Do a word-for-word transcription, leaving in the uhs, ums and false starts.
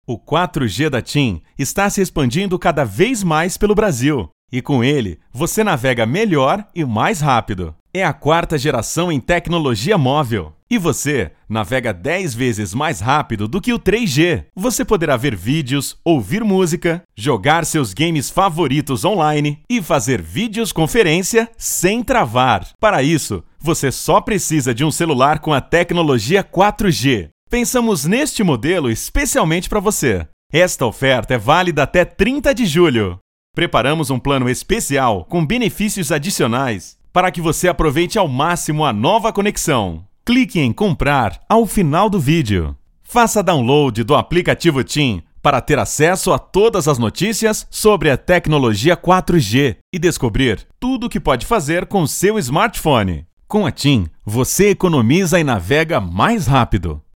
O quatro G da TIM está se expandindo cada vez mais pelo Brasil. E com ele, você navega melhor e mais rápido. É a quarta geração em tecnologia móvel. E você navega dez vezes mais rápido do que o três G. Você poderá ver vídeos, ouvir música, jogar seus games favoritos online e fazer videoconferência sem travar. Para isso, você só precisa de um celular com a tecnologia quatro G. Pensamos neste modelo especialmente para você. Esta oferta é válida até trinta de julho. Preparamos um plano especial com benefícios adicionais para que você aproveite ao máximo a nova conexão. Clique em comprar ao final do vídeo. Faça download do aplicativo TIM para ter acesso a todas as notícias sobre a tecnologia quatro G e descobrir tudo o que pode fazer com seu smartphone. Com a TIM, você economiza e navega mais rápido.